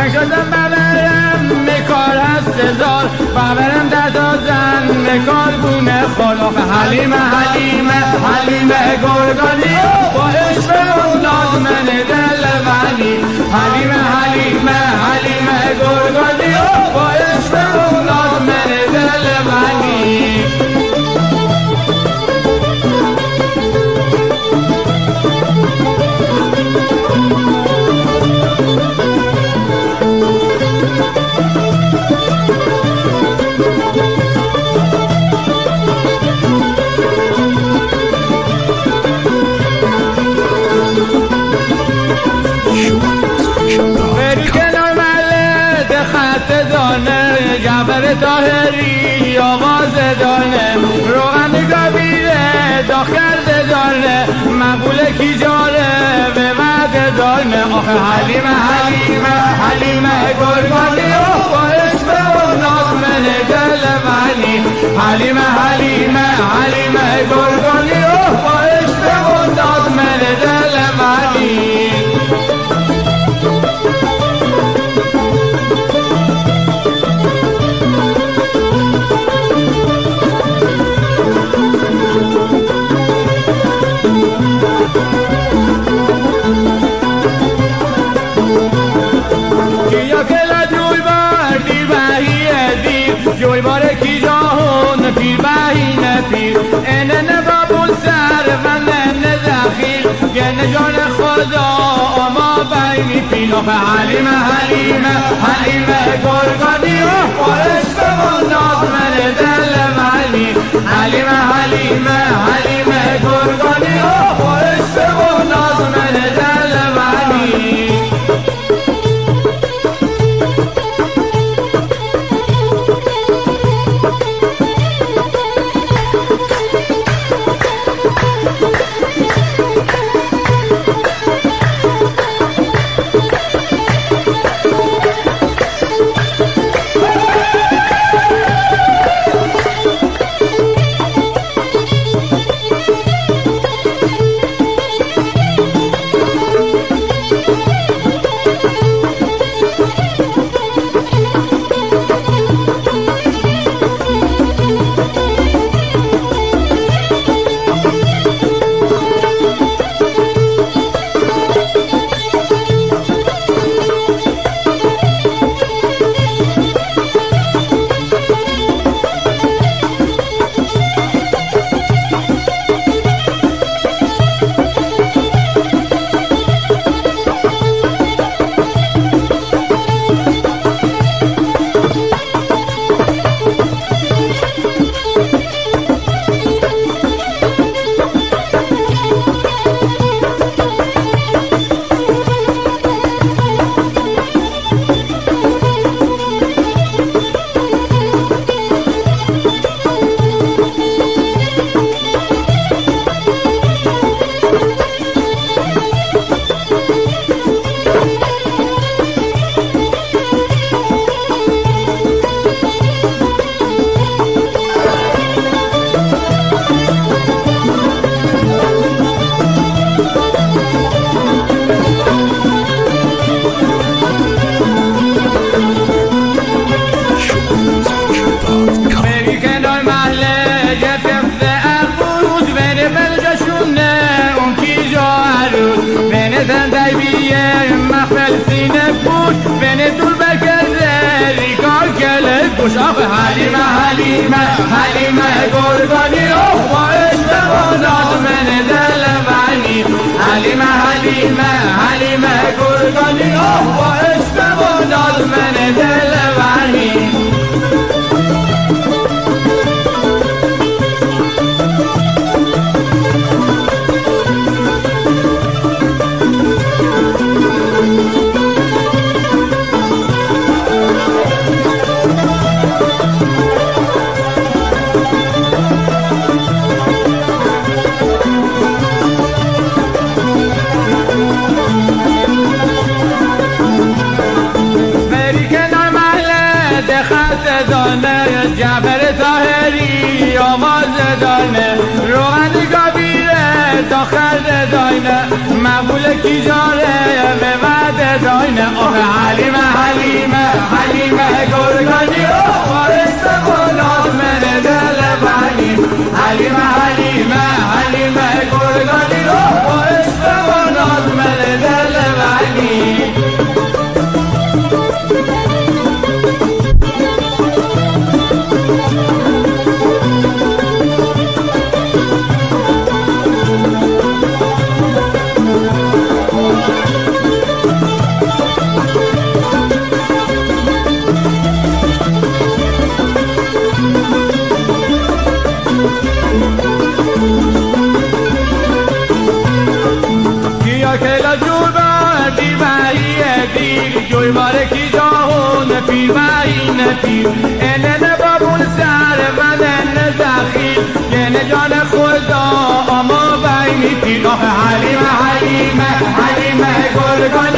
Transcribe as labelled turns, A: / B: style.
A: تنگ شدم ببرم مکار هست هزار ببرم دردازن مکار بونه خلاف حلیمه حلیمه حلیمه گرگانی با عشق و ناز من دل بنی حلیمه حلیمه حلیمه گرگانی با عشق و ناز من دل بنی جعفر طاهری آواز دانه روغن گابیره داخل دانه مقبول کی جاره به وعد دانه آخه حلیمه حلیمه حلیمه گرگانی با عشق و ناز من دل بنی حلیمه حلیمه حلیمه گرگانی با عشق و ناز من دل بنی جوی باره کی جاهون پیر بهینه پیر اینه بابون سر من نه دخیل گنه جان خدا اما بینی پیر آخه حلیمه حلیمه حلیمه گرگانی با عشق و ناز من دل بنی حلیمه حلیمه حلیمه گرگانی با عشق و ناز من دل بنی حلیمه حلیمه حلیمه گرگانی با عشق و ناز من دل بنی حلیمه حلیمه حلیمه گرگانی با عشق و ناز من دل بنی جعفر طاهری آواز دانه روغن گابیره داخل داینه مقبول کی جاره به وعد داینه آخه حلیمه حلیمه نفیر و این پیر اینه نبابون سر من دخیل گنه جان خدا اما بینی پیر آخه حلیمه حلیمه حلیمه گلگان